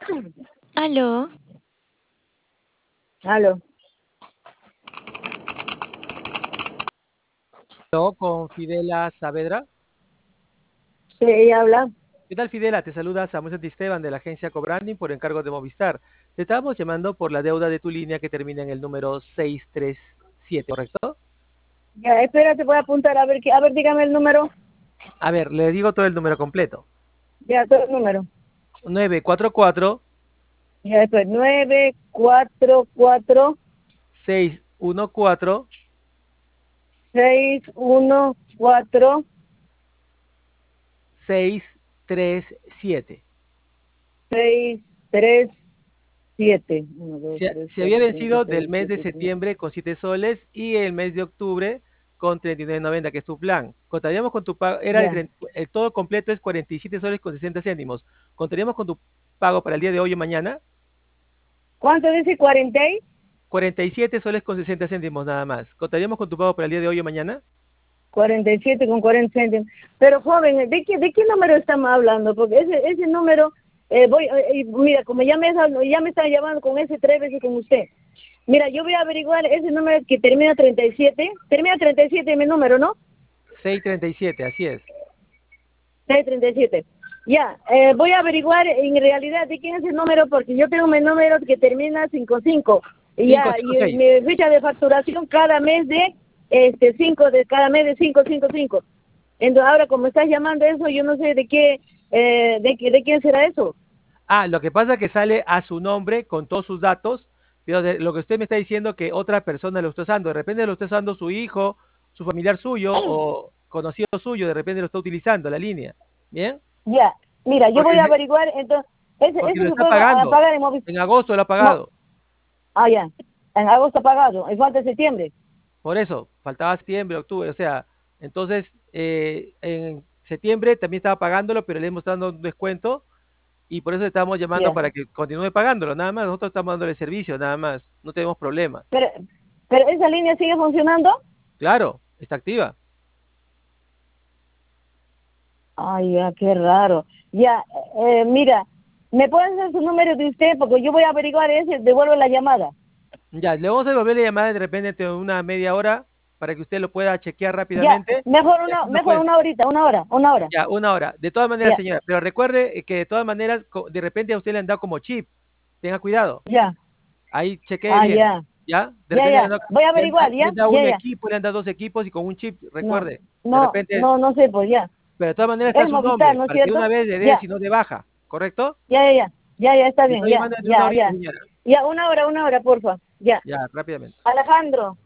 Aló, Aló. Con Fidela Saavedra. Sí, ella habla. ¿Qué tal, Fidela? Te saluda Samuel Santisteban de la agencia Cobranding por encargo de Movistar. Te estábamos llamando por la deuda de tu línea que termina en el número 637, ¿correcto? Ya, espérate, voy a apuntar a ver, a ver, dígame el número. A ver, le digo todo el número completo. Ya, todo el número. 944 Ya, después, 944 614 614 637. 637. 1, 2, Se 3, se había 4, 5, vencido del 6, mes de 7, 8. septiembre con 7 soles y el mes de octubre con 39.90, que es tu plan. Contaríamos con tu pago, Ya. el todo completo es 47 soles con 60 céntimos. Contaríamos con tu pago para el día de hoy o mañana, ¿Cuánto dice 40? 47 soles con 60 céntimos nada más. Contaríamos con tu pago para el día de hoy o mañana. 47 con 40 céntimos. Pero joven, ¿de qué número estamos hablando? Porque ese número, mira, como ya me están llamando con ese 3 veces con usted. Mira, yo voy a averiguar ese número que termina 37 mi número, ¿no? 637, así es. 637. Ya, voy a averiguar en realidad de quién es el número, porque yo tengo mi número que termina 55. Y ya, y 556. mi fecha de facturación cada mes de 5 de cada mes de 555. Entonces, ahora como estás llamando eso, yo no sé de quién será eso. Ah, lo que pasa es que sale a su nombre con todos sus datos, pero lo que usted me está diciendo que otra persona lo está usando, de repente lo está usando su hijo, su familiar suyo o conocido suyo, de repente lo está utilizando la línea. ¿Bien? Ya, mira, yo voy a Porque, averiguar, entonces, ese, porque ese lo se está puede pagando. pagar en móvil. En agosto lo ha No, pagado. ya, en agosto pagado, en falta de septiembre. Por eso, faltaba septiembre, octubre, o sea, entonces en septiembre también estaba pagándolo, pero le hemos dado un descuento y por eso le estamos llamando Ya, para que continúe pagándolo, nada más. Nosotros estamos dándole servicio, nada más. No tenemos problema. pero, pero esa línea sigue funcionando. Claro, está activa. Ay, ya, qué raro. Ya, mira, ¿me pueden hacer su número de usted? Porque yo voy a averiguar ese, devuelvo la llamada. Ya, le vamos a devolver la llamada de repente entre una media hora para que usted lo pueda chequear Ya, rápidamente mejor y una, así lo mejor puede. una horita, una hora. Ya, una hora. De todas maneras, Ya, señora, pero recuerde que de todas maneras, de repente a usted le han dado como chip. Tenga cuidado. ya, Ahí chequee bien. ya, ¿Ya? De ya, repente ya. Voy a averiguar, le ya, han dado ya, un ya. equipo, le han dado dos equipos y con un chip, No, recuerde. De no, repente, no, no sé, pues ya. pero de todas maneras está Es su Movistar, nombre, ¿no es para que de una cierto? vez le dé, Ya, si no de baja. ¿Correcto? ya, está Le bien, estoy ya, llamando entre una ya, horita, ya. señora. Ya, una hora, porfa. Ya. Ya, rápidamente. Alejandro.